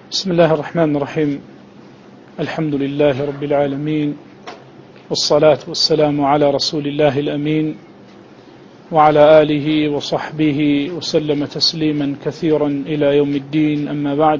بسم الله الرحمن الرحيم. الحمد لله رب العالمين، والصلاة والسلام على رسول الله الأمين وعلى آله وصحبه وسلم تسليما كثيرا إلى يوم الدين. أما بعد،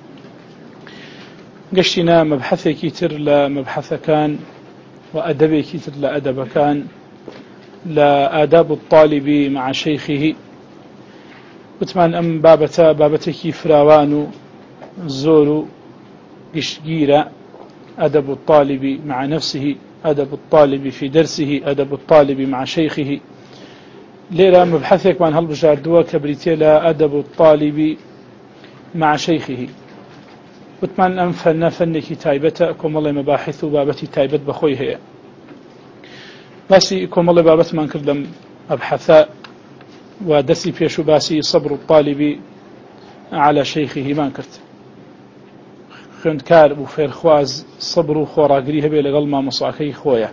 قشنا مبحثي كتر لا مبحث كان، وأدبي كتر لا أدب كان، لا آداب الطالب مع شيخه. وتمان أم بابتكي فراوان زور قشقيرة. أدب الطالب مع نفسه، أدب الطالب في درسه، أدب الطالب مع شيخه. ليلة مبحثك عن هالبجاردوة كبريتي لا أدب الطالب مع شيخه. وتمان أم فنك تايبتا كم الله مباحث بابتي تايبت بخوي هي باسي كم الله بابت من كردم أبحثاء ودسي فيشو باسي صبر الطالب على شيخه ما كرت خوێندکار و فێرخواز سەبر و خۆڕاگری هەبێ لەگەڵ مامۆساکەی خۆیە.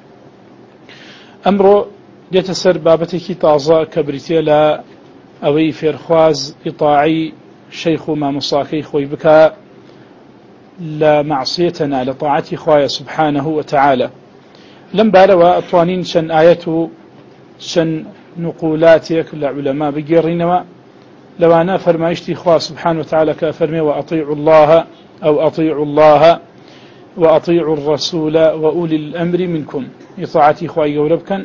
ئەمڕۆ دێتە سەر بابەتێکی تازە کە بریتێ لە ئەوەی فێرخواز ئیطاعی شەیخ و مامۆساکەی خۆی بکە لە معسیەتەنا، لە طاعەتی خوایە سبحانه وتعالى. لەم بارەوە ئەتوانین چەند ئاەت و چەند نقولاتێک لە عولەما بگێڕینەوە لەوانە فەرمایشتی خوا سبحانه وتعالى کە فەرمێ وأطيعوا الله أو أطيعوا الله وأطيعوا الرسول وأولي الأمر منكم. إطاعتي خواهي قولبكن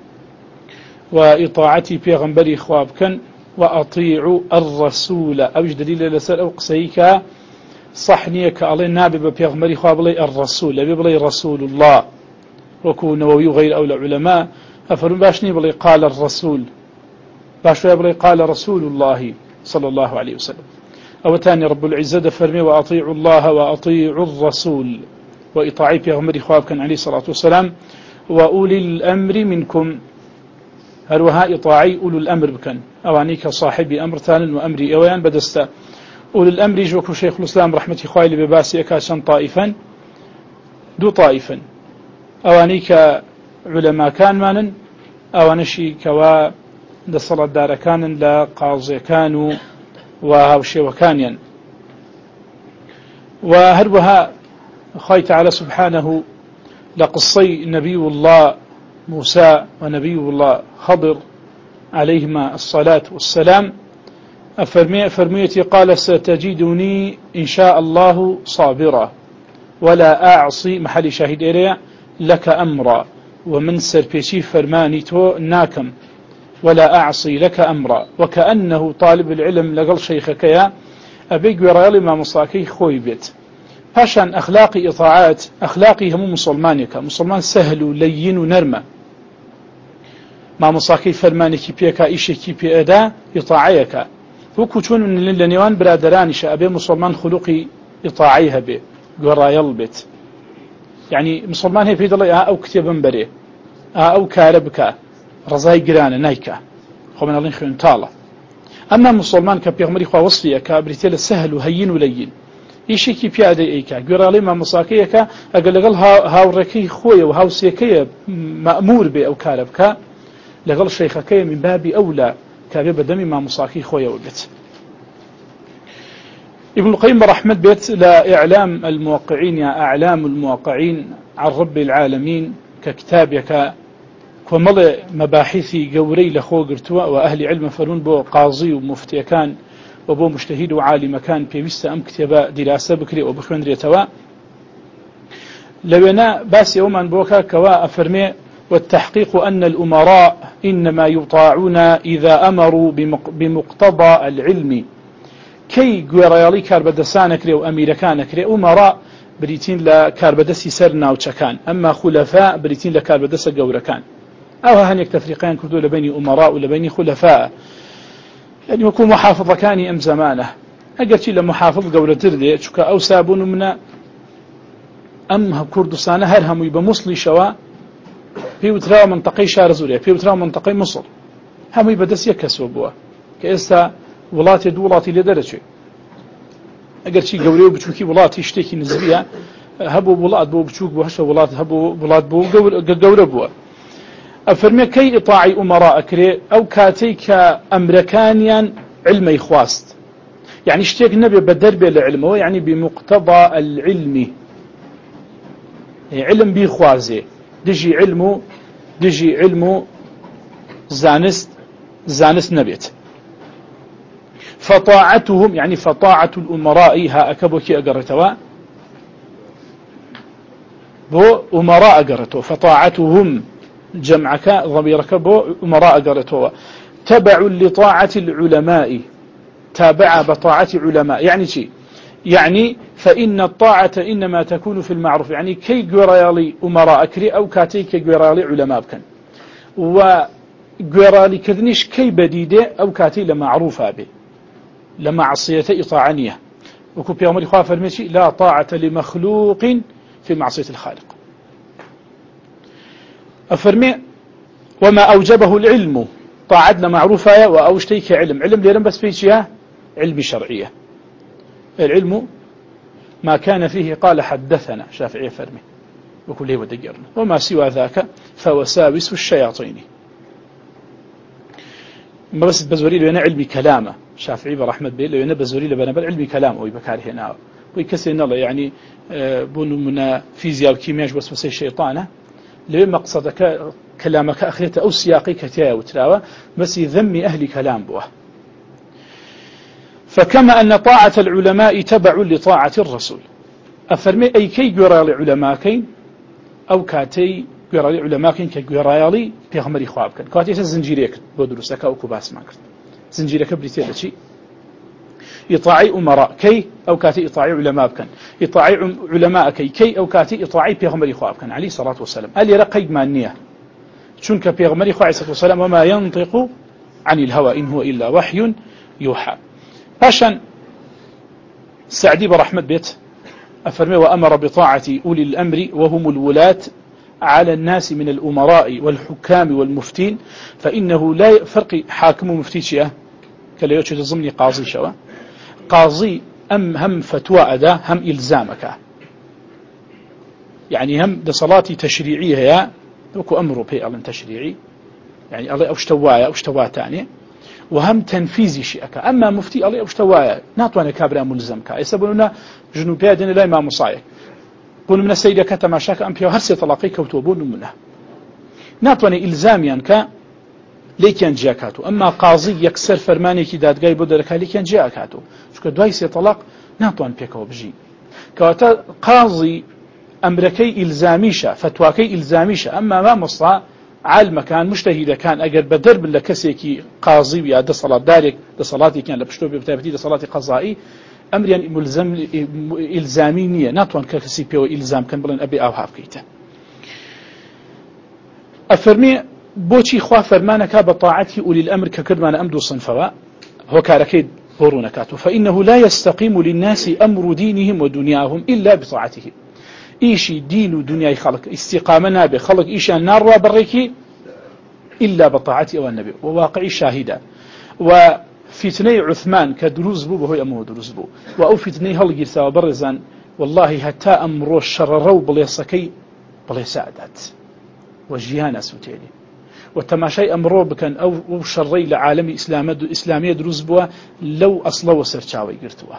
وإطاعتي بيغنبري خوابكن وأطيعوا الرسول. أوش دليل لسر أو قسيك صحنيك الله نابي بيغنبري خواب لي الرسول أبي بلي رسول الله وكون ويغير أولى علماء أفرون باشني بلي قال الرسول باشوية بلي قال رسول الله صلى الله عليه وسلم. أو تاني رب العزة فرمي وأطيعوا الله وأطيعوا الرسول وإطاعي بيغمري خواب كان عليه الصلاة والسلام وأولي الأمر منكم. هروها إطاعي أولو الأمر بكن أوانيك صاحبي أمر ثان وأمري أويان بدستا. أولي الأمر جوكو شيخ الإسلام رحمة خوالي بباسي أكاشن طائفا دو طائفا أوانيك علماء كان مانا أوانشي كوا دصل الدار كان لا قاضي كانوا وهاوشي وكانيا. وهربها خاي تعالى سبحانه لقصي نبي الله موسى ونبي الله خضر عليهما الصلاة والسلام. أفرميتي قال ستجدني إن شاء الله صابرا ولا أعصي محل شاهد إليه لك أمرا ومن سربيشي فرماني تو ناكم ولا أعصي لك أمرا. وكأنه طالب العلم لقل شيخك يا أبي قرالي ما مصاكي خوي بيت فاشان أخلاقي إطاعات أخلاقي هم مسلمانك مسلمان سهل لين ونرمى ما مصاكي فرمانك بيكا إيشي بي أدا إطاعيك وكتون من لنيوان برادرانش أبي مسلمان خلقي إطاعيها بي قرال بيت يعني مسلمان هي في دلي أو كتابا بري أو كاربك رضاي قرانة نايكا خو من الله خيون تالا. أما مسلمان كبيغمري خوا وصفية كابريتيل سهل وهين ولين إيشي كي بيادي إيكا قرالي ما مصاكيكا أقل لغل هاو ركي خويا وهاو سيكي مأمور بي أو كاربكا لغل شيخكي من باب أولى كابي بدمي ما مصاكي خويا وبيت. ابن القيم رحمة بيت لا إعلام الموقعين يا أعلام الموقعين عن رب العالمين ككتابك ومضى مباحثي قوري لخو قرتوا وأهل علم فرون بو قاضي ومفتي كان وبو مجتهد وعالم كان بيمست أم كتابة دراسة بكري وبخوان ريتوا لونا باس يوما بوكا كوا أفرمي والتحقيق أن الأمراء إنما يطاعون إذا أمروا بمقتضى العلم. كي قريالي كاربدسانك ري وأميركانك ري أمراء بريتين لكاربدسي سرنا وشكان، أما خلفاء بريتين لكاربدس قوركان. أو هنيك تفريقين كردوا لبين أمراء ولبين خلفاء يعني يكون محافظة كاني أم زمانه أقرتي لمحافظ قولة تردي شكا أو سابون من أم كردستان هرهم يبقى مصلي شواء في وتراو منطقي شار زوريا في وتراو منطقي مصر هم يبقى دس يكسوا بوا كإستا ولاتي دولاتي لدرجة أقرتي قولي وبتشوكي ولاتي يشتكي نسبيا هبوا ولات بو بتشوك بوهشة ولات هبوا ولات بو قولة بوا. أفرمي كي إطاعي أمراء كري أو كاتيك أمريكانيا علمي خواست يعني اشتيق النبي بدرب العلم هو يعني بمقتضى العلم يعني علم بيخوازي دجي علمه زانست نبيت فطاعتهم يعني فطاعة الأمراء ها أكبوكي أقرتوا بو أمراء أقرتوا فطاعتهم جمعك ضميرك بو أمراء أقرتوا تبع لطاعة العلماء تابع بطاعة علماء يعني شيء يعني فإن الطاعة إنما تكون في المعروف يعني كي قريالي أمراء أكري أو كاتي كي قريالي علماء بكن وقريالي كذنش كي بديدة أو كاتي لمعروفة به لمعصية إطاعنية وكو بيغمر إخوة فرميشي لا طاعة لمخلوق في معصية الخالق أفرمي وما أوجبه العلم طاعتنا معروفة وأوشتيك علم ليرم بس فيه علم شرعية العلم ما كان فيه قال حدثنا شافعي فرمي وكله ودقرنا وما سوى ذاك فوساوس الشياطين ما بس بزوري له أنا علمي كلامه شافعي برحمة بيه له أنا بزوري له أنا علمي كلامه ويبكار هنا ويكسر الله يعني بون من فيزياء وكيمياء بس وسي الشيطانة لو مقصدك كلامك أخرته أو سياقي كتايا وتلاوة بس ذم أهل كلام بوه فكما أن طاعة العلماء تبع لطاعة الرسول أفرمي أي كي قرالي علماء أو كاتي قرالي علماء كي قرالي بيغمري خوابك كاتي زنجيريك بودروسك أو كباس ماكرت زنجيريك بريتي لشي إطاعي أمراء كي أو كاتي إطاعي علماء بكن إطاعي علماء كي أو كاتي إطاعي بيغمري خوابك عليه الصلاة والسلام قال لي رقيد مانية شنك بيغمري خوابك عليه الصلاة والسلام وما ينطق عن الهوى إن هو إلا وحي يوحى باشا سعدي برحمة بيت أفرمي وأمر بطاعة أولي الأمر وهم الولاة على الناس من الأمراء والحكام والمفتين فإنه لا فرق حاكم ومفتي شيئا كلا يوجد ضمني قاضي شوا قاضي هم فتوى أدا هم إلزامك يعني هم ده صلاة تشريعية يا وكو أمره بي ألم تشريعي يعني الله أوشتوايا تاني وهم تنفيذي شيئك أما مفتي الله أوشتوايا ناطوانا كابرا ملزمك يسبوننا جنوبيا دين لا ما مصايك بون من السيدة كتما شاك أمبيو هرسي طلاقي كوتوبون منه ناطواني إلزاميا كا ليكيان جاكاتو أما قاضي يكسر فرماني كي دادقاي بودركا ليكيان جاكاتو شكو دوايسي طلاق ناطوان بيكو بجي كواتا قاضي أمريكي إلزاميشا فتواكي إلزاميشا أما ما مصا علم كان مجتهد كان أجر بدرب لكسيكي قاضي ويا ده صلاة دارك ده صلاتي كان لبشتو بتابتي ده صلاتي قضائي أمر يعني ملزم إلزامي نية ناتوان كسي بيو إلزام كان بلن أبي أو هافكيته أفرمي بوشي خوا فرمانك بطاعته أولي الأمر ككرمان أمدو صنفوا هو كاركيد هورونكاتو فإنه لا يستقيم للناس أمر دينهم ودنياهم إلا بطاعته إيشي دين ودنيا خلق استقامنا بخلق إيشي النار وبريكي إلا بطاعته والنبي وواقعي شاهدا وفتني عثمان كدروز بو وهو أمه دروز بو وأو فتني هلقرسا وبرزان والله حتى أمر الشررو بليسكي بليسادات وجيانا سوتيني وتماشي أمره بكن أو شري لعالم إسلامية دروز بوا لو أصلا وسرچاوي قرتوا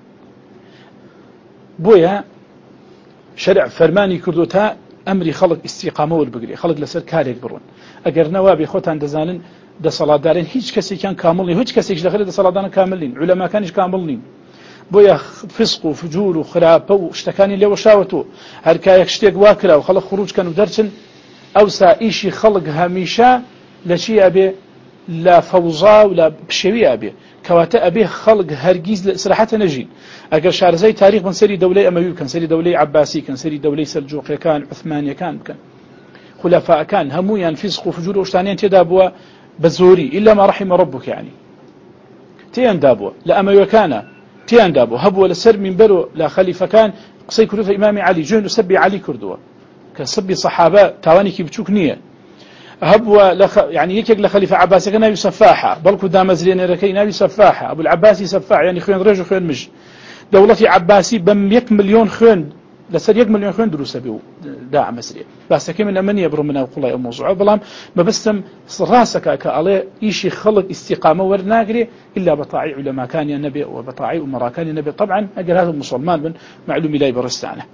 بويا شرع فرماني كردوتا أمري خلق استقامة والبقري خلق لسر كاريك برون أجر نوابي خوتان دزانن ده صلاة دارين هيج كسي كان كاملين هيج كسي داخل ده صلاة دارين كاملين علماء كانش كاملين بويا فسق وفجور وخراب واشتكاني اللي وشاوتو هركا يكشتيق واكرا وخلق خروج كانوا درسن أوسا إيشي خلق هميشا لشي أبي لا فوضى ولا بشوي أبي كواتا أبي خلق هرجيز لإصلاحة نجين أجر شعر زي تاريخ من سري دولة أموي كان سري دولة عباسي كان سري دولة سلجوقية كان عثمانية كان خلفاء كان همويا فسق وفجور وشتانين تدابوا بزوري إلا ما رحم ربك يعني تيان دابوا لا أموي كان تيان دابوا هبوا لسر من برو لا خليفة كان قصي كردو إمام علي جون سبي علي كردوا كسبي صحابة تواني كي بتشوك نية هبوا يعني يكيك لخليفة عباسي كان نبي سفاحة بلكو دامزرين ركي نبي سفاحة أبو العباسي سفاح يعني خيون رجو خيون مش دولتي عباسي بم 1 مليون خيون لسر 1 مليون خيون دروسة بيو دا مسري بس كم من يبرم من أقول يا موضوع بلام ما بستم راسك كعليه إيشي خلق استقامة ورناقري إلا بطاعي علماء كان النبي وبطاعي أمراء كان النبي طبعا أجل هذا المسلمان من معلوم لا يبرستانه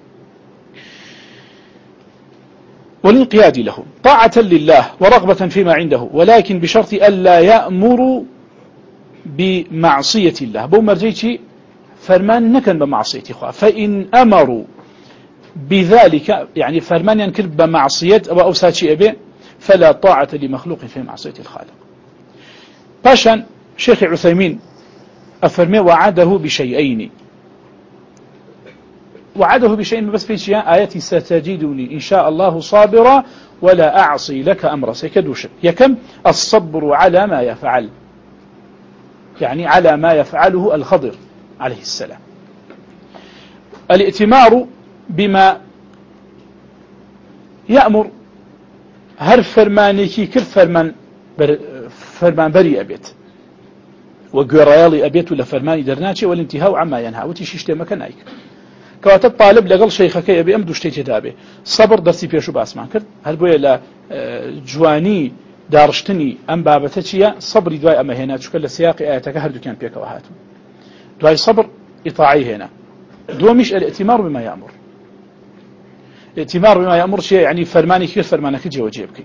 والانقياد له طاعة لله ورغبة فيما عنده ولكن بشرط ألا يأمر بمعصية الله بو مرجيتي فرمان نكن بمعصية إخوة فإن أمروا بذلك يعني فرمان ينكر بمعصية أو أوساتي أبي فلا طاعة لمخلوق في معصية الخالق باشا شيخ عثيمين أفرمي وعده بشيئين وعده بشيء بس في شيء آياتي ستجدني إن شاء الله صابرا ولا أعصي لك أمر سيكدوش يكم الصبر على ما يفعل يعني على ما يفعله الخضر عليه السلام الائتمار بما يأمر هر فرمانيكي كر فرمان بري أبيت وقريالي أبيت ولا فرماني درناتي والانتهاء عما ينهى وتشيشتي مكان أيك كواتب طالب لقل شيخك أبي أم دوشتي تدابي صبر درسي بيشو باسمان كرد هل بويا لا جواني دارشتني أم بابتشيا صبري دواي أما هنا شكل لسياق آياتك هردو كان بيك وهاتو دواي صبر إطاعي هنا دومش الائتمار بما يأمر الائتمار بما يأمر شيء يعني فرماني كيف فرمانك جي وجيبك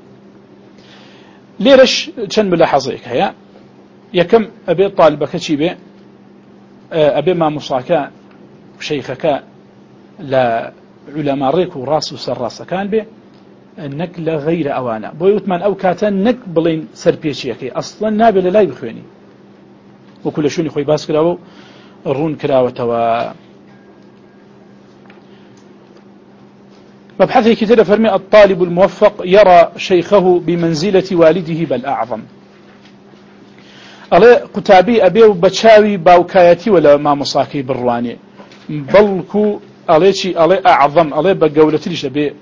ليرش كان ملاحظيك هيا يكم أبي طالبك تشيبي أبي ما مصاكا شيخك لا علماء ريك وراس وسراس كان به انك لا غير اوانا بويوتمان او كاتن نك بلين سربيشيكي اصلا نابل لا يبخوني وكل شوني خوي باس كراو رون كراوتوا مبحثي كتير فرمي الطالب الموفق يرى شيخه بمنزلة والده بل أعظم ألي قتابي أبي وبتشاوي باوكايتي ولا ما مصاكي برواني بلكو أليشي ألي أعظم ألي بقولتي ليش أبي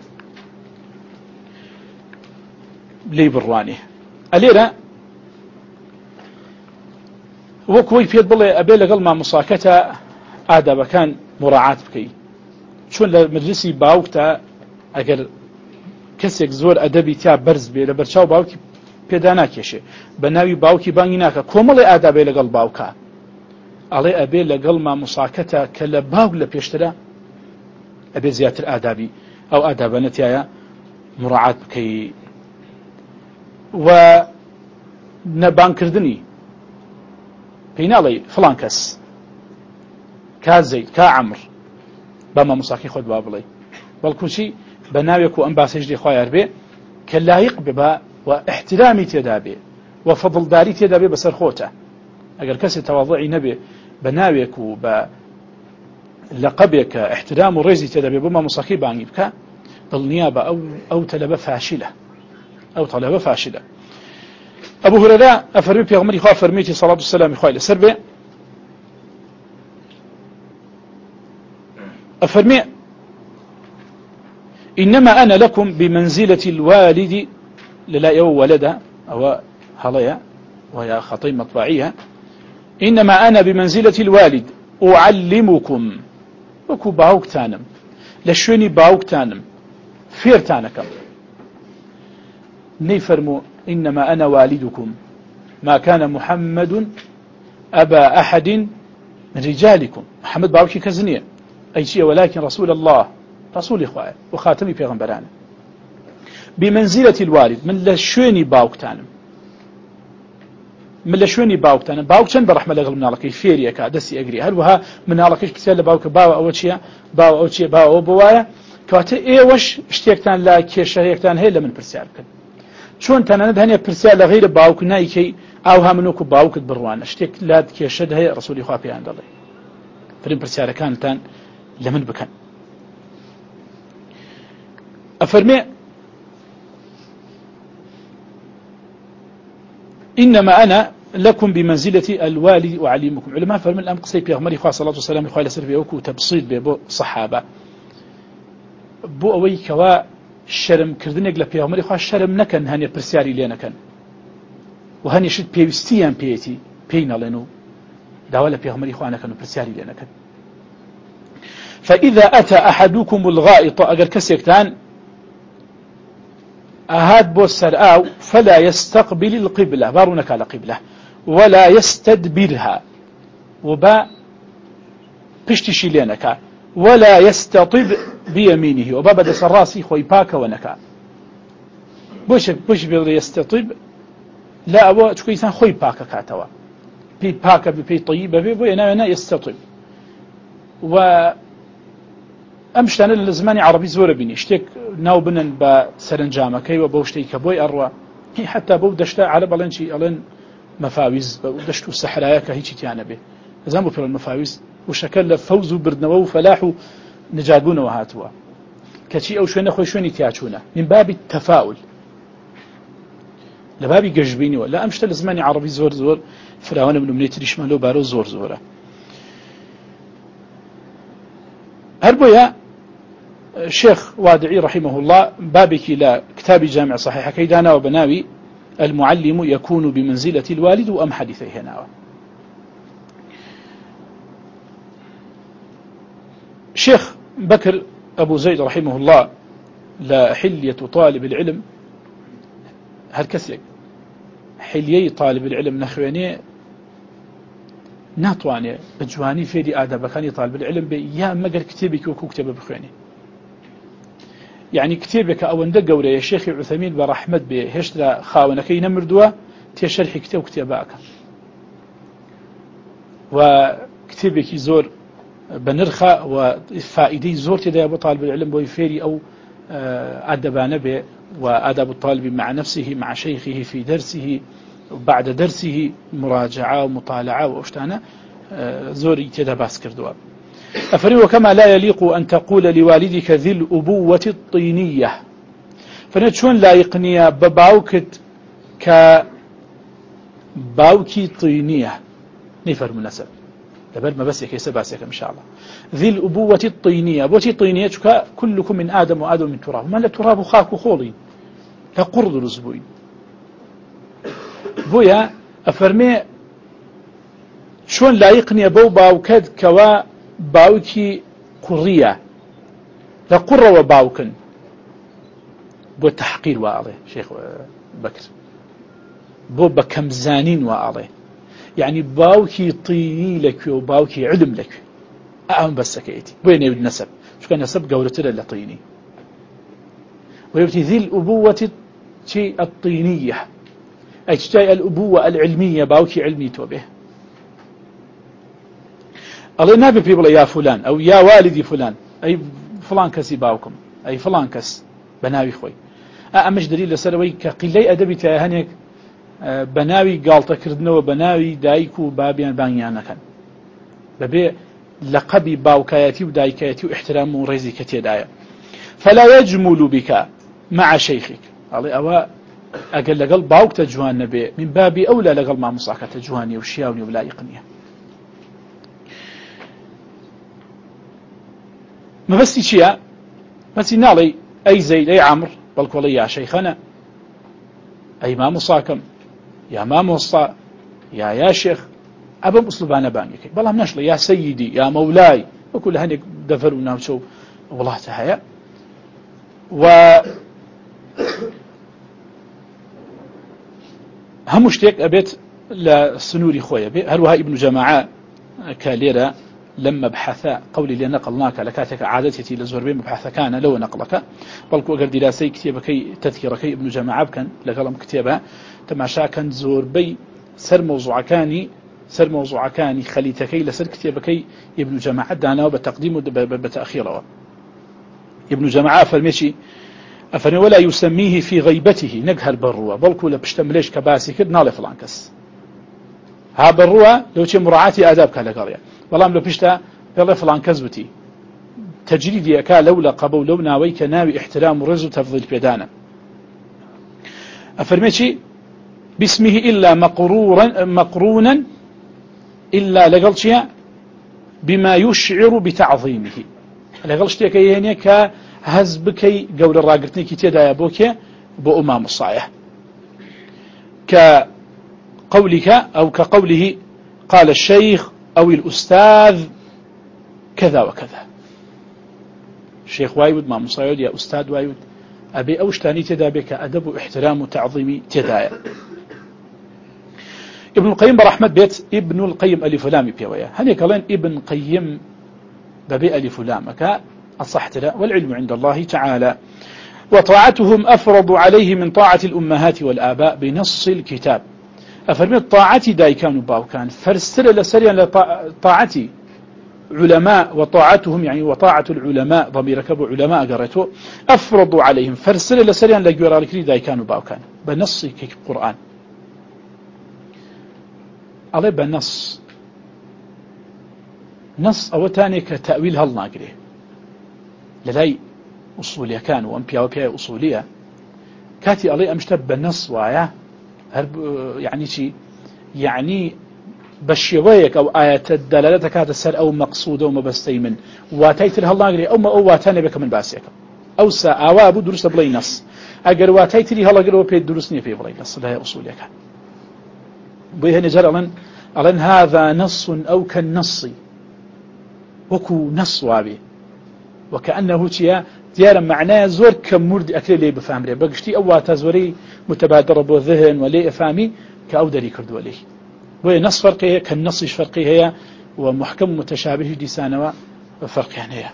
لي برواني ألينا وكوي في بلي أبي لقل ما مصاكته آداب كان مراعاة بكي شون لمجلسي باوكتا ئەگەر کەسێک زۆر ئەدەبی تا بەرز بێ لە بەرچاو باوکی پێدا ناکێشێ بە ناوی باوکی بانگی ناکە کۆمەڵی ئادابێ لەگەڵ باوکە ئەڵێ ئەبێ لەگەڵ مامۆساکەتە کە لە باوک لە پێشترە ئەبێ زیاتر ئادابی ئەو ئادابەنەتیایە مڕاعات بکەی و نەبانکردنی پێی ناڵێ فڵان کەس کا زەید کا عەمر بە مامۆساکەی خۆت با بڵێ بەڵکوچی بە ناوێک و ئەم باسەژدی خۆیار بێ کە لایق ببە و احترامی تێدا بێ و فەضڵداری تێدا بێ بەسەر خۆتە ئەگەر کەسێک تەواضعی نەبێ بە ناوێک و بە لەقەبێک کە احترام و ڕێزی تێدا بێ بۆ مامۆساکەی بانگی بکە دڵنیا بە ئەو تەلەبە فاشلە ئەو تەلەبە فاشلە ئەبوو هورەیرە ئەفەرمی پێغەمبەری خوا فەرمێتی سەڵات و سەلامی خوای لەسەر بێ ئەفەرمێ إنما أنا لكم بمنزلة الوالد لا يو ولد أو هليا وهي خطيب مطبعية إنما أنا بمنزلة الوالد أعلمكم وكو باوك تانم لشوني باوك تانم فير تانكم نيفرمو إنما أنا والدكم ما كان محمد أبا أحد من رجالكم محمد باوكي كزنية أي شيء ولكن رسول الله رسول إخوائي وخاتمي پیغمبران بمنزلة الوالد من لشوني باوكتانم من لشوني باوكتانم باوكتان برحمة لغل من الله فيريا كادسي أجري هل وها من الله كيش كتير لباوك باو أو شيء باو أو شيء باو أو بوايا كواتي إيه وش اشتيكتان لا كيشهيكتان هي لمن برسالك شون تانا ندهني برسال لغير باوك نايكي أو همنوك باوك بروان اشتيك لا كيشد هي رسول إخوائي عند الله فرين برسالة كانتان لمن بكان أفرمي إنما أنا لكم بمنزلة الوالد وعليمكم علماء فرمي الأمر قصي بيغمري خواه صلى الله عليه وسلم خواه لسر بيوكو تبصيد بيبو صحابة بو أوي كوا الشرم كردنك لبيغمري خواه الشرم نكن هاني برسياري لينكن وهاني شد بيوستيان بيتي بينا لنو داولا بيغمري خواه نكن برسياري لينكن فإذا أتى أحدكم الغائط أجر كسيكتان أهاد بوسر أو فلا يستقبل القبلة بارونك على قبلة ولا يستدبرها وبا بشتشي لينك ولا يستطب بيمينه وبا بدأ سراسي خوي باك ونكا بوش بيضي يستطب لا أبو تشكو إنسان خوي باك كاتوا بي باك بي طيبة بي بو أنا يستطب و أمشتان الزماني عربي زورة بيني اشتك ناو بنن بسرنجامكي وبوشتي كبوي أروى حتى بو دشتا على بلنشي ألين مفاويز ودشتو السحرايا هيك تيانا به زامو في المفاويز وشكل فوز بردنوا وفلاح نجابون وهاتوا كشي أو شوية خوي شوية تياچونا من باب التفاؤل لباب ججبيني ولا أمشت الزماني عربي زور زور فراوان من منيتريش مالو بارو زور زوره هربويا الشيخ وادعي رحمه الله بابك إلى كتاب جامع صحيح كيدانا وبناوي المعلم يكون بمنزلة الوالد أم حديثه هنا شيخ بكر أبو زيد رحمه الله لا حلية طالب العلم هالكسيك حلية طالب العلم نخواني ناتواني بجواني فيدي آداب كان طالب العلم بي يا مقر كتابك وكو كتاب بخواني يعني كتابك أو اندق قولي يا شيخ عثمين برحمة بي هشترا خاونكي نمردوا تشرح كتاب كتابك وكتابك زور بنرخى وفائدي زور تدا أبو طالب العلم بوي فيري أو أدبان به وأدب الطالب مع نفسه مع شيخه في درسه وبعد درسه مراجعة ومطالعة وأشتانا زور تدا باس كردوا أفري وكما لا يليق أن تقول لوالدك ذي الأبوة الطينية فنتشون لا يقنية بباوكت كباوكي طينية نفر مناسب لبل ما بس يكيس باسيك إن شاء الله ذي الأبوة الطينية أبوتي طينية كلكم من آدم وآدم من تراب ما لا تراب خاك خولي لا قرض رزبوين بويا أفرمي شون لا يقني بو باوكد كوا باوكي قرية لا قرة وباوكن بو تحقير وآله شيخ بكر بو بكمزانين وآله يعني باوكي طيني لك وباوكي علم لك أهم بس كيتي بوين يود نسب شو كان نسب قولت له طيني ويبتي ذي الأبوة الطينية أي تجاي الأبوة العلمية باوكي علمي توبه الله نابي بيقول يا فلان أو يا والدي فلان أي فلان كسي باوكم أي فلان كس بناوي خوي أمش دليل لسروي كقلي أدبي تاهنيك بناوي قالت كردنا وبناوي دايكو بابيان بانيانا كان ببي لقبي باوكاياتي ودايكاياتي واحترام ورزي كتير دايا فلا يجمل بك مع شيخك الله أوا أقل لقل باوك تجوان نبي من بابي أولى لقل مع مصاكة تجواني وشياوني ولا يقنية ما بس شيء بس نالي أي زيد أي عمر بالكولي يا شيخنا أي ما مصاكم يا ما موصى يا شيخ أبم أسلوبانا بانيك بالله منشل يا سيدي يا مولاي وكل هنيك دفروا وشو والله تحيا و همشتك أبيت لسنوري خويا هروها ابن جماعة كاليرا لما بحثا قولي اللي نقلناك لكاتك عادتي لزوربين مبحثا كان لو نقلك بلكو أقل دراسي كتابكي تذكيركي ابن جماعة كان لقلم كتابها تماشا كان زوربي سر موضوع كاني خليتكي لسر كتابكي ابن جماعة دانا وبتقديم بتأخيره ابن جماعة فرميشي أفني ولا يسميه في غيبته نقهر بروا بلكو لبشتمليش كباسي كد نالي فلانكس ها بروا لو تي مراعاتي آداب كالقرية والله لو بشتا يلا فلانكس بتي تجريدي أكا لولا قبو لو ناويك ناوي احترام ورزو تفضيل بيدانا أفرميشي باسمه إلا مقرونا إلا لقل شيء بما يشعر بتعظيمه لقل شيء كيهني كهزبكي قول الراقرتني كتيدا يا بوكي بو أمام الصايح كقولك أو كقوله قال الشيخ أو الأستاذ كذا وكذا الشيخ وايود ما مصايد يا أستاذ وايود أبي أوشتاني تدا بك أدب واحترام وتعظيم تدايا. ابن القيم برحمة بيت ابن القيم ألف لام بيويا هني كلام ابن قيم ببي ألف لام كا الصحت لا والعلم عند الله تعالى. وطاعتهم أفرض عليه من طاعة الأمهات والآباء بنص الكتاب. أفرمي طاعتي داي كانوا باو كان فرستر لسريا لطاعتي علماء وطاعتهم يعني وطاعة العلماء ضمير كبو علماء قرأته أفرضوا عليهم فرستر لسريا لجورا لكري داي كانوا باو كان بنص القرآن عليه بنص نص أو تاني كتأويل هالناقري للاي أصولية كانوا وأمبيا وبيا أصولية كاتي عليه أمشتب بنص وايا يعني شيء يعني بشيويك أو آيات الدلالة كانت السر أو مقصودة ومبستي من واتيت لها الله قري أو ما واتاني بك من باسيك أو سأواب درس بلاي نص أجر واتيت لها الله قري وبيد درسني في بلاي نص لا أصولية كان بيه نجر ألن هذا نص أو كالنص وكو نص وابي وكأنه تيا ديارا معناه زور كمرد أكل لي بفهمري بقشتي أو تزوري متبادر بالذهن ولي أفهمي كأودري كرد وليه وهي نص فرقية كالنص فرقية هي ومحكم متشابه ديسانوا فرق يعني هي.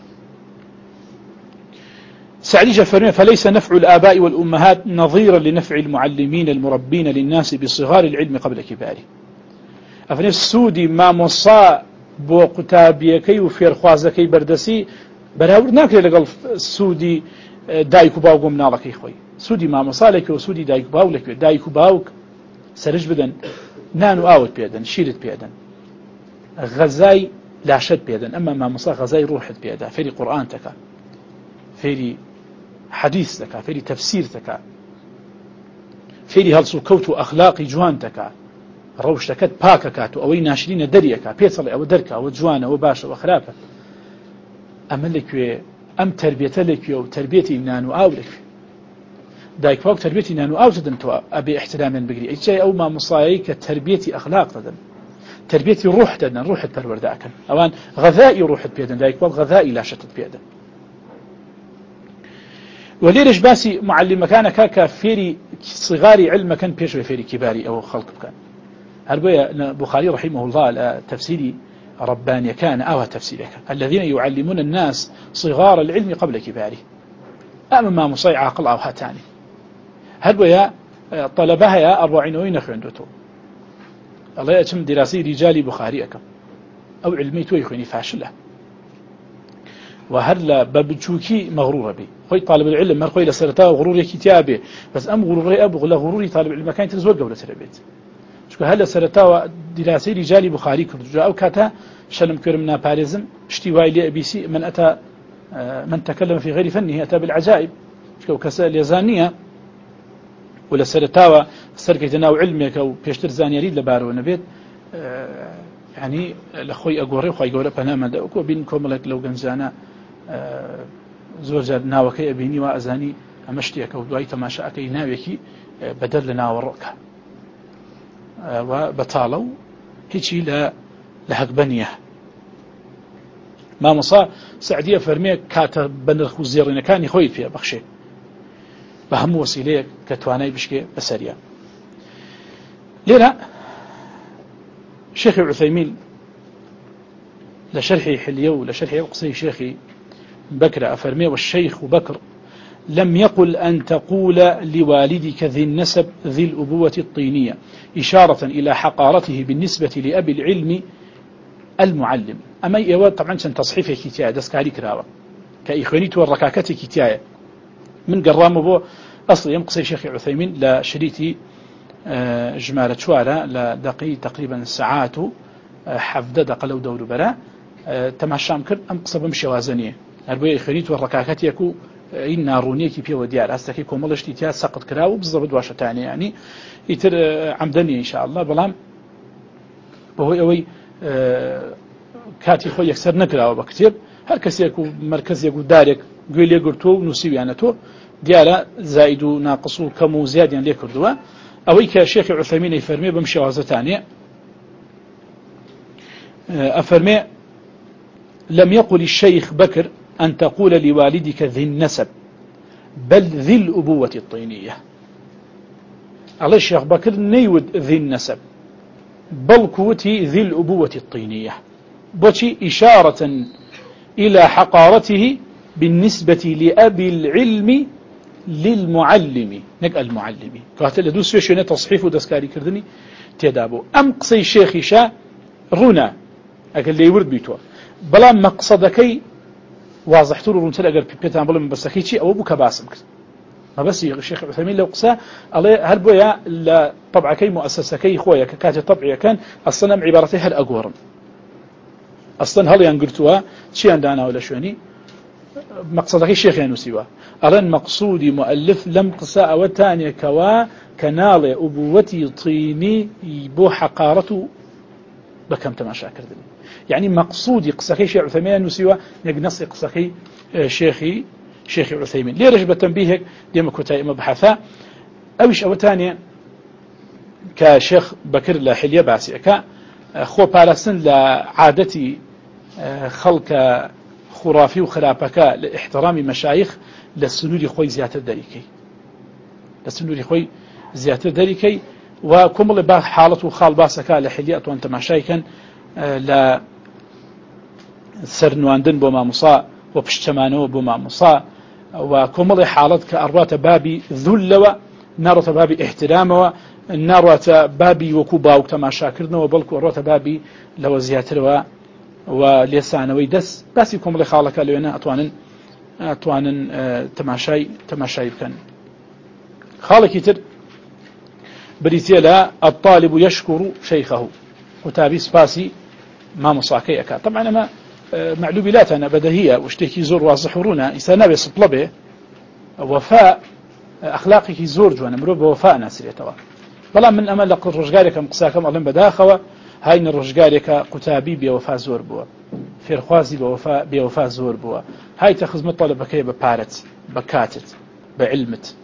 سعدي جفرمي فليس نفع الآباء والأمهات نظيرا لنفع المعلمين المربين للناس بصغار العلم قبل كباره. أفني السودي ما مصا بو قتابيكي وفير خوازكي بردسي براور ناكري لقل سودي دايكو باوكو منالكي خوي سودي ما مصالك وسودي دايكو باولك دايكو باوك سرج بدن نانو آوت بيدن شيرت بيدن غزاي لاشت بيدن أما ما مصا غزاي روحت بيدن فيري قرآن تكا فيري حديث تكا فيري تفسير تكا فيري هلسو كوتو أخلاقي جوان تكا روش تكت باكا كاتو أوي ناشرين دريكا بيصلي أو دركا أو جوانا أو باشا وخرافة أما لك أم تربية لك أو تربية نانو أو لك دايك فوق تربية نانو أو تدن تو أبي احتراما بقري أي شيء أو ما مصايك تربية أخلاق تدن تربية روح تدن روح البرور ذاك أوان غذائي روح بيدن دايك فوق غذائي لا شتت بيدن وليرش باسي معلم مكان كاكا فيري صغاري علم كان بيش وفيري كباري أو خلق كان هربيا بخاري رحمه الله على تفسيري رباني كان أو تفسيرك الذين يعلمون الناس صغار العلم قبل كباره أما مصيع عقل أو هاتاني هربيا طلبها يا 40 خندوتو الله يتم دراسي رجال بخاري أكم أو علمي تويخوني فاشلة وهلا ببجوكي مغرورة بي خوي طالب العلم مر خوي لسرتاه وغروري كتابه بس أم غروري أبغى غروري طالب العلم كان تزوج قبل تربيت شو هلا سرتاه دراسي رجال بخاري كرد أو كاتا شلم كرمنا باريزم اشتواي لي أبي سي من أتى من تكلم في غير فنه أتى بالعجائب شو كسائل يزانية ولا سرتاه سرقة ناو علمك أو بيشتر زاني يريد لبارو نبيت يعني لخوي أقوري وخوي أقوري بنام داوك وبينكم لك لو جنزانا زوجة ناوكي أبيني وأزاني أمشتيك ودواي تماشى أكي ناوكي بدل لنا ورقة وبطالوا هيجي لحق بنيه ما مصا سعدية فرمي كاتب بنرخو زيرين كان يخوي فيها بخشي بهم وسيلة كتواني بشكي بسريع ليلا شيخ عثيمين لشرحي حليو لشرحي أقصي شيخي بكر أفرمي والشيخ بكر لم يقل أن تقول لوالدك ذي النسب ذي الأبوة الطينية إشارة إلى حقارته بالنسبة لأبي العلم المعلم أما يواد طبعا تصحيف كتاية دسكاري كراوة كإخوانيت والركاكة كتاية من قرام بو أصل يمقصي شيخ عثيمين لشريتي جمالة شوارة لدقي تقريبا ساعات حفظ دقلو دور براء تماشام كرد أمقص بمشي وازنية أربوية إخوانيت والركاكة يكو إن نارونية كي بيو ديار أستكي كوملش تيتيا سقط كراو بزرد واشة تاني يعني يتر عمدني إن شاء الله بلام وهو أوي كاتي خو يكسر نكراوه بكتير هر کس يكو مركز يكو دارك قويل يقرتو نسيوي عنتو ديالا زائدو ناقصو كمو زياد يعني ليكردوا أوي كشيخ عثيمين يفرمي بمشي وازة تانية أفرمي لم يقل الشيخ بكر أن تقول لوالدك ذي النسب بل ذي الأبوة الطينية. على الشيخ بكر نيود ذي النسب بل كوتي ذي الأبوة الطينية بوتي إشارة إلى حقارته بالنسبة لأبي العلم للمعلم نك المعلم كاتل دوس فيش تصحيف ودسكاري كردني تدابو أم قصي شيخي شا رونا أقل لي ورد بيتوا بلا مقصدكي واضح طول رونتل أقل بيبيتان بلا من بسكيتشي أو بك باسم كرد ما بس الشيخ عثيمين لو قصا عليه هل بويا لا طبعا كي مؤسسة كي خويا كاتي طبعي كان أصلا عبارته هل أقورن أصلا هل ينقرتوها شي عندنا ولا شوني مقصدك الشيخ ينسيوا أرن مقصودي مؤلف لم قصا وتاني كوا كنال أبوتي طيني بو حقارته بكم تماشى كردني يعني مقصودي قصاكي شيخ عثيمين ينسيوا نقنص قصاكي شيخ عثيمين ليه رجب تنبيهك ديما كتاي مبحثا أوش أو تاني كشيخ بكر لحلية باسي خو بارسن لعادتي خلق خرافي وخرابك لاحترام مشايخ للسنوري خوي زياتر دريكي وكمل با حالته خال باسكا لحلية وانت مشايكا لا سرنواندن بما مصا وبشتمانو بما مصا وكمل حالتك أربات بابي ذلوا نارة بابي احترامه نارة بابي وكوبا وتماشا كردنا وبلكو أربات بابي لو زياتر وليسانوي دس بس يكون لي خالك لينا أتوانن تماشاي كان خالك يتر بريتيلا الطالب يشكر شيخه كتابي سباسي ما مصاكي أكاد طبعا ما معلومات أنا بدهية واشتكي زور واضحونا إنسان بس طلبه وفاء أخلاقك زور جوانا مروب وفاء ناسرية توا بلا من أمل لقل رجالك مقساكم ألم بداخوا هاين الرجالك قتابي بوفاء زور بوا فيرخوازي بوفاء زور بوا هاي تخزم طلبك ببارت بكاتت بعلمت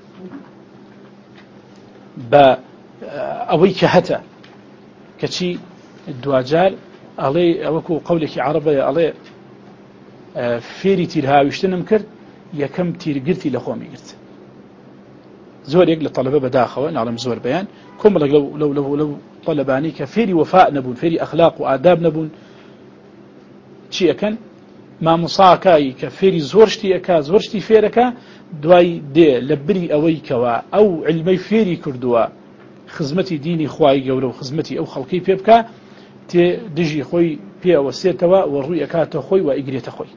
بأويك هتا كشي الدواجال علي أوكو قولك عربي علي فيري تيرها ويشتنم كرد يكم تير قرتي لخومي قرت زور يقل الطلبة بداخوا نعلم زور بيان كم لو طلباني كفيري وفاء نبون فيري أخلاق وآداب نبون شيء كان ما مصاكاي كفيري زورشتي فيركا دواي دي لبري أويكوا أو علمي فيري كردوا خزمتي ديني خواي قولو خزمتي أو خلقي بيبكا تي دجي خوي بيا وسيرتوا والرؤية كاتا خوي وإقريتا خوي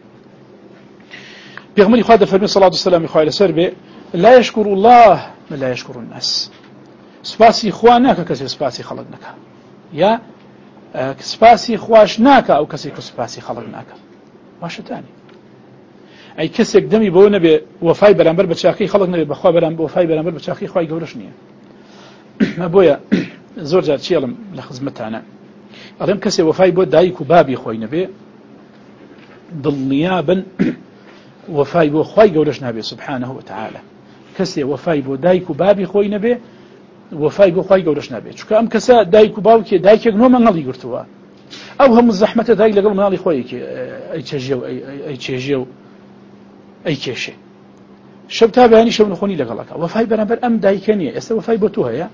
بيغمري خادة فرمي صلى الله عليه وسلم إخوائي لسربي لا يشكر الله من لا يشكر الناس سباسي خواناك كسي سباسي خلقناك يا سباسي خواشناك أو كسي سباسي خلقناك واش تاني أي كسيك دمي بونا بوفاي برانبر بتشاكي خلقنا بخوا برانبر وفاي برانبر بتشاكي خواي قورشنية أبويا زور جات شيء لخزمتنا ألم كسي وفاي بود دايك وبابي خوي نبي ضل نيابا وفاي بو خوي قورشنا به سبحانه وتعالى كسي وفاي بو دايك وبابي خوي نبي وفاي بو خوي قورشنا به شو كم كسا دايك وباوكي دايك يجنو من غلي قرتوا أو هم الزحمة دايك لقل من غلي خويك أي تشجيو أي كيشة شب تابعني شب نخوني لقلك وفاي برانبر أم دايكني است وفاي بوتوها يا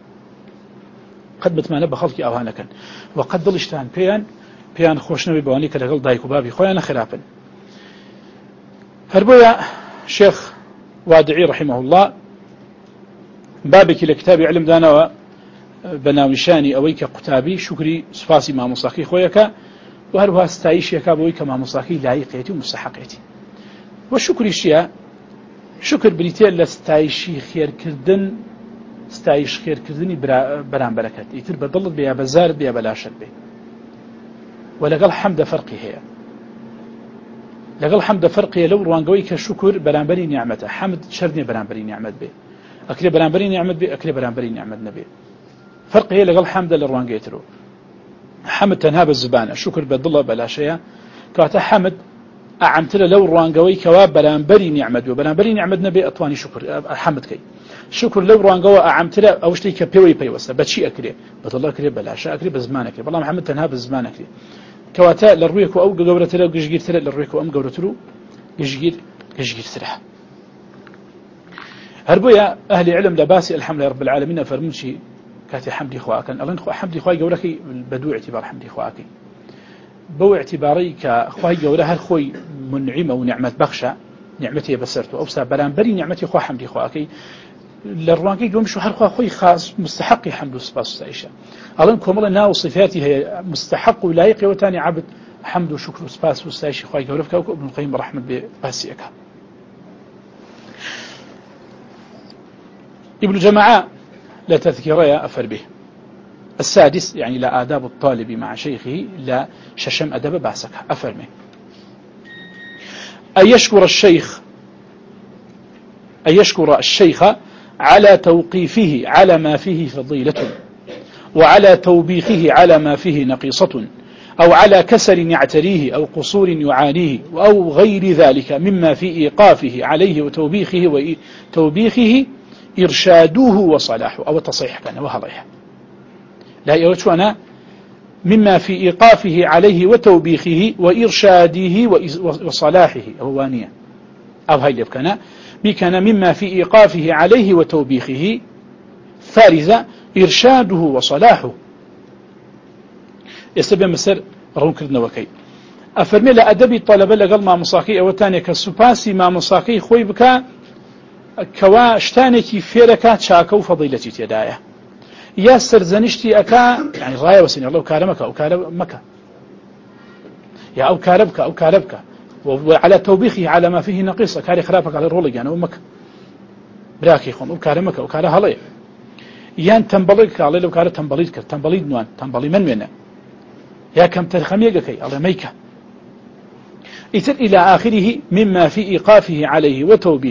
قد بتمنى بخلقي أوهانا كان وقد ضلشتان بيان خوشنا ببواني كلقل دايك وبابي خويا خرابا هربويا شيخ وادعي رحمه الله بابك لكتاب علم دانا بناوشاني أويك قتابي شكري سفاسي ما مصاكي خويك وهربها ستعيش يكابويك ما مصاكي لايقيتي ومستحقيتي والشكر الشيء شكر بريتيل لستعيشي خير كردن ستعيش خير كردني بران بركات يتر بضلت بيا بزارد بيا بلاشت بي ولقل حمد فرقي هي لقل حمد فرقي لو روانقوي كشكر برانبري نعمته حمد شرني برانبري نعمت بي أكلي برانبري نعمت بي أكلي برانبري نعمت نبي فرقي هي لقل حمد للروانقوي ترو حمد تنهاب الزبانة شكر بدله بلاشية كاتا حمد أعمتله لو روانقوي كواب برانبري نعمت وبرانبري نعمت نبي أطواني شكر حمد كي شكر لو روانقوي أعمتله أو شتي كبيوي بيوسا بتشي أكلي بطلع أكلي بلاشة أكلي بزمانك والله محمد تنهاب الزبانة كلي كواتا للرويكو أو جورة له جشجير تلا للرويكو أم جورة له جشجير تلا هربويا أهل علم لباسي الحمد لله رب العالمين فرمشي كاتي حمدي خواكن الله نخو حمدي خواي جوركي بدو اعتبار حمدي خواكي بو اعتباري كخواي جوره هر خوي منعمة ونعمة بخشة نعمتي بسرته أوسا برانبري نعمتي خوا حمدي خواكي للروانكي دوم شو هر خوي خاص مستحق حمد وسباس عيشة الله نكو ملا نا وصفاته هي مستحق ولايق وتاني عبد حمد وشكر وسباس وسايش خواي جوره كوكب ابن القيم رحمة باسيك ابن جماعة لا تذكريا أفر به السادس يعني لا آداب الطالب مع شيخه لا ششم أدب باسك أفرمه أن يشكر الشيخ على توقيفه على ما فيه فضيلة وعلى توبيخه على ما فيه نقيصة أو على كسر يعتريه أو قصور يعانيه أو غير ذلك مما في إيقافه عليه وتوبيخه إرشادوه وصلاحه أو التصحيح كان وهضيح لا يوجوانا مما في إيقافه عليه وتوبيخه وإرشاده وصلاحه أوانية أو هاي لبكنا بكنا مما في إيقافه عليه وتوبيخه فارزة إرشاده وصلاحه يستبع مسر رون كردنا وكي أفرمي لأدبي الطلبة لقل ما مصاقي أو تاني كالسباسي ما مصاقي خوي بكا كوا اشتانكي فيركات شاكو فضيلتي تدايا يا سرزنشتي أكا يعني غاية وسني الله وكارمك أو كارمك يا أو كاربك أو كاربك وعلى توبيخه على ما فيه نقيصة كاري خرافك على الرولي يعني أمك براكي خون أو كارمك أو كار هلي يان تنبليك على لو كار تنبليك تنبليد نوان تنبلي من منا يا كم ترخميك كي الله ميكا إثر إلى آخره مما في إيقافه عليه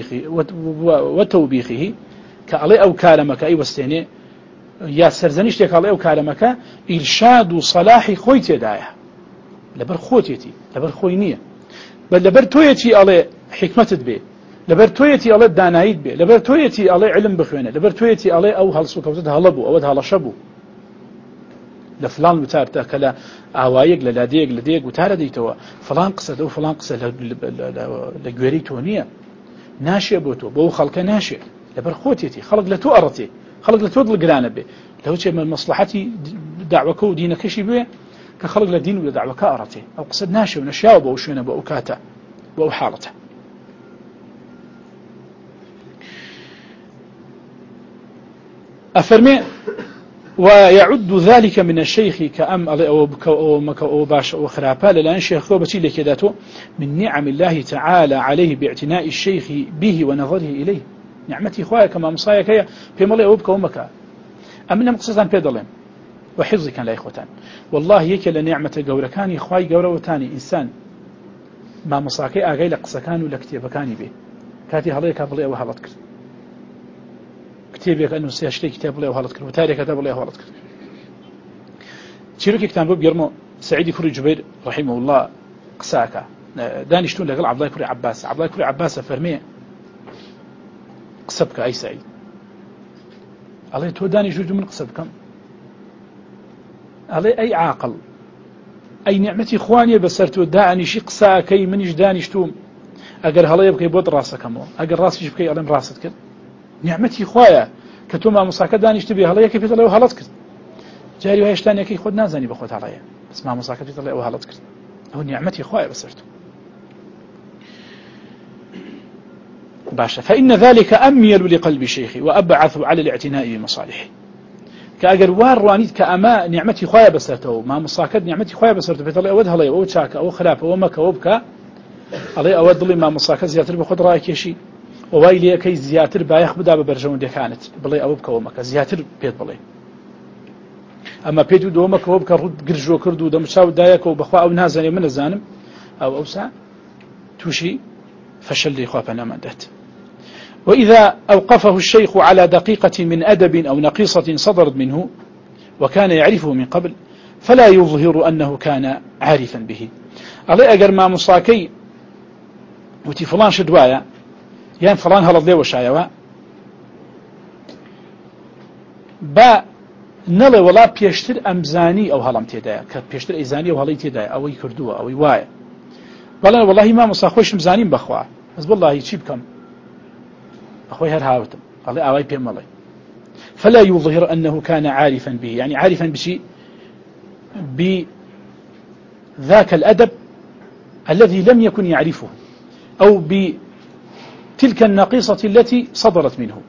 وتوبيخه كالي أو كارمك أي وستيني يا سرزنيش يك الله وكلامك إرشاد صلاح خويتي دايا لبر خوتيتي لبر خوينية بل لبر تويتي الله حكمة به لبر تويتي الله دانايد به لبر تويتي الله علم بخوينه لبر تويتي الله أو هالسوق أو هاللبو أو هالشبو لفلان وتارته كلا عوايق لديق وتاره ديتوا فلان قصد أو فلان قصد لجوري تونية ناشئ بو خلق ناشئ لبر خوتيتي خلق لتو أرتي خلق لتود الجرانة به لو شيء من مصلحتي دعوة ودين كشي به كخلق لدين ولا دعوة كأرته أو قصد ناشئ ونشياء وبوشنا بأوكاته وأحالته أفرمي ويعد ذلك من الشيخ كأم أو باش أو خرابا لأن شيخ بتي لكداته من نعم الله تعالى عليه باعتناء الشيخ به ونظره إليه نعمتي خوايا كما مصايا كيا في مالي أوبك ومكا أمنا مقصدان بيدلين وحفظي كان لا إخوتان والله يكي لنعمة قوركاني خواي قوروتاني إنسان ما مصاكي أغاي لقصكان ولكتيبكاني به كاتي هلاي كابلي أو هلتك كتيبك أنه سيشتي كتاب لي أو هلتك وتاري كتاب لي أو هلتك تشيروكي كتان بوب يرمو سعيد كوري جبير رحمه الله قساكا دانشتون لقل عبد الله كوري عباس فرميه قصبك أي سعيد الله توداني جوج من قصبكم الله أي عاقل أي نعمتي إخواني بسرتو داني شي قساكي منيش دانشتوم أجر هلا يبقى يبود راسكم أجر راسي يبقى ألم راستك نعمتي إخوايا كتوما مصاكة دانش تبي هلا كيف يطلع وهلتك جاري وهيشتان يكي خد نازني بخوت عليا بس ما مصاكة يطلع وهلتك هو نعمتي إخوايا بسرتو باشا فإن ذلك أميل لقلب شيخي وأبعث على الاعتناء بمصالحه كأجر واروانيت كأما نعمتي خوايا بسرته ما مصاكد نعمتي خوايا بسرته في طلع أودها لي أو شاك أو خلاف أو مك أو بكا علي أود لي ما مصاكد زياتر بخد رأيك شيء ووايلي كي زياتر بايخ بدا ببرجون دي كانت بلي أو بكا ومك زياتر بيت بلي أما بيتو دومك أو بكا رد جرجو كردو دمشاو دايك وبخوا أو نازني من الزانم أو أوسع توشي فشل لي خواب أنا مدت وإذا أوقفه الشيخ على دقيقة من أدب أو نقيصة صدرت منه وكان يعرفه من قبل فلا يظهر أنه كان عارفا به علي أجر ما مصاكي وتي فلان شدوايا يعني فلان هلض لي وشايوا با نڵێ وڵا پێشتر ئەمزانی ئەو هەڵم تێدایە کە پێشتر ئەیزانی ئەو هەڵی تێدایە ئەوەی کردووە ئەوەی وایە بەڵێ وەڵاهی مامۆستا خۆشم زانیم بەخوا بەس بەڵڵاهی چی بکەم أخوي هل هاوتم الله أواي بيم الله فلا يظهر أنه كان عارفا به، يعني عارفا بشيء بذاك الأدب الذي لم يكن يعرفه أو بتلك النقيصة التي صدرت منه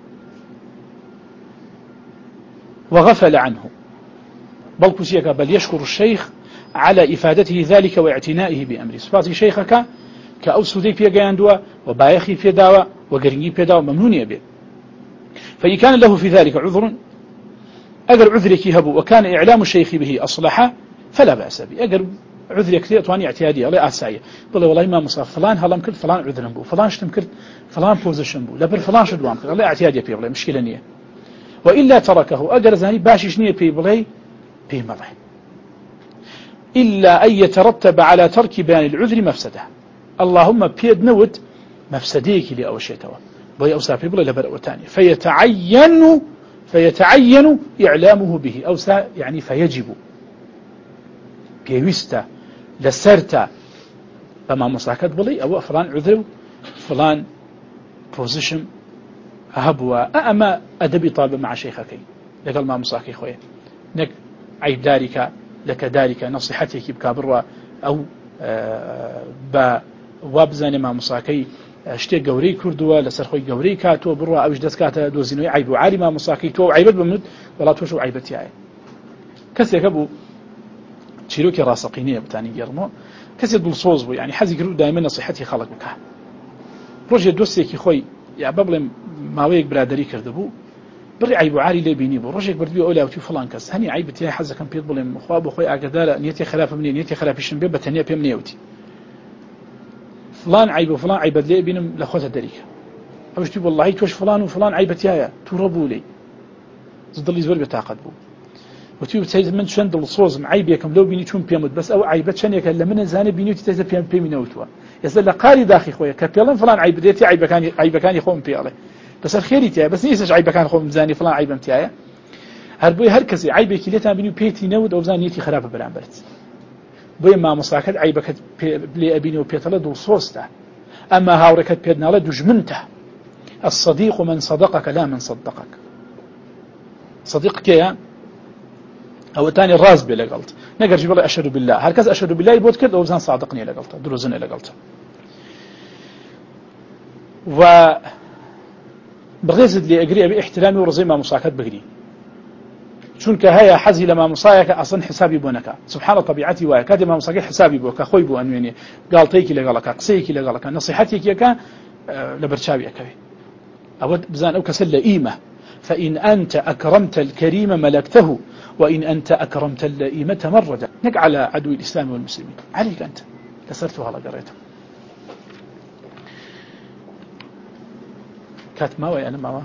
وغفل عنه، بل يشكر الشيخ على إفادته ذلك واعتنائه بأمره. سباتي شيخك كأوسودي بيقاندوا وبايخي في داوة وقرنجي في داوة ممنونية به، فإن كان له في ذلك عذر أجر عذرك يهبو وكان إعلام الشيخ به أصلح فلا بأس به. أجر عذرك تواني اعتيادية لا أسعية بل والله ما مصاب فلان هلا مكرت فلان عذر بو فلان شتم كرت فلان بوزيشن بو لبر فلان شدوام كرت لا اعتيادية بيه والله مشكلة نية، وإلا تركه أجر زاني باشش نية بيه والله بيه مضح إلا أن يترتب على ترك بيان العذر مفسدة. اللهم بيد نود مفسديك لأوشيته بي أوسافي بلا لبرأ تاني فيتعين إعلامه به أوسا يعني فيجب بيوستا لسرتا فما مصاكت بلي أو فلان عذر فلان بوزيشن هبوا أما أدبي طالب مع شيخك لقال ما مصاكي خويا نك عيب دارك لك دارك نصيحتك بكابرة أو وابزاني ما مصاكي شتێک گەورەی کردووە لەسەر خۆی گەورەی کاتووە بڕوا ئەوش دەستکاتە دۆزینەوەی عیب و عالی مامۆساکەی تۆ عیبەت بمنوت وڵات تۆش و عیبەتیایە. کەسێکە بوو چیرۆکی ڕاستەقینەیە بتانی گەڕمەوە کەسێک دڵسۆز بوو، یعنی حەزی کرد دایمە نەسیحەتی خەڵک بکە. ڕۆژێ دۆستێکی خۆی یا بڵێم ماوەیەک برادری کردبوو بڕی عیب و عالی لێ بینی بوو، ڕۆژێک بردووی ئەو لاوتی فڵان کەس هەنی عیبەتیای حەزەکەم پێت بڵێم خوا بۆ خۆی ئاگادارە نیەتی خراپم نییە نیەتی خراپیشم بێ بەتەنیا پێم نێوتی فلان عيب وفلان عيبت لي بينم لخوته دريك أوش تقول والله توش فلان وفلان عيبتيايا تربوا لي زدلي زول بتاقد بو وتيجي تسيد من شند الصوز معيبيكم لو بيني تشون بيموت بس أو عيبت شن يك لمن زاني بيني تتسب بيم نوتوا يزل قاري داخل خويا كبيلن فلان عيبتي عيب كان يخون بياله بس الخير تيا بس نيسش عيب كان خون زاني فلان عيب متيايا هربوي هركسي عيبك اللي تام بيني بيتي نود أو زانيتي خراب برامبرت بۆیە مامۆستاکەت عیبەکەت لێ ئەبینی و پێتەڵە دڵسۆزتە ئەمما هاوڕێکەت پێت ناڵێ دوژمنتە. الصديق من صدقك لا من صدقك. صديق کێیە ئەوە تانی ڕاز بێ لەگەڵت نەگەرژی بڵێ ئەشهد بالله هەرکەس ئەشهد بالله بۆت کرد ئەو بزان صادق نییە لەگەڵتە درۆزن لەگەڵتە. و بڕێزت لێ ئەگری ئەبێ احترامی و ڕزەی مامۆستاکەت بگری چونکە هەیە حەزی لە مامۆسایەکە ئەسڵ حسابی بۆ نەکا سبحانە طبیعەتی وایە کاتێ مامۆساکەی حسابی بۆ کە خۆی بۆ ئەنوێنێ گاڵتەیەکی لەگەڵەکە قسەیەکی لەگەڵەکە نەسیحەتێکیەکە لە بەرچاوی ئەکەوێ ئەوە بزان ئەو کەسە لەئیمە فإن أنت أكرمت الكريم ملكته وإن أنت أكرمت اللئيم تمرد نك على عدو الإسلام والمسلمين عليك أنت كسرتها على قريته كات ما ويا أنا ما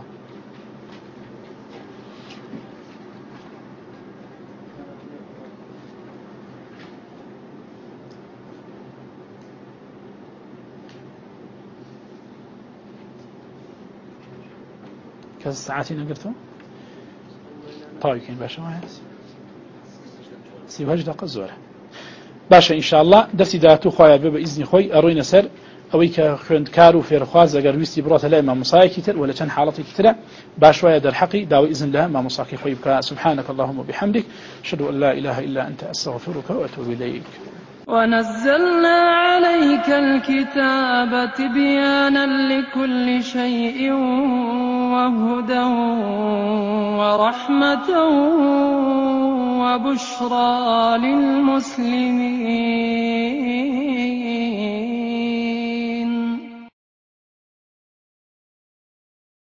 كذا ساعاتي نقرته طيب كين باشا ما هيس سيبهاج دقة زورة باشا إن شاء الله درسي داتو خويا بإذن خوي أروينا سر أويك خوند كارو في رخواز أجر ويستي برات لا ما مصاي كتير ولا كان حالتي كتير باشوية در حقي داوي إذن الله ما مصاكي خوي بك سبحانك اللهم وبحمدك أشهد أن لا إله إلا أنت أستغفرك وأتوب إليك. ونزلنا عليك الكتاب تبيانا لكل شيء وهدى ورحمة وبشرى للمسلمين.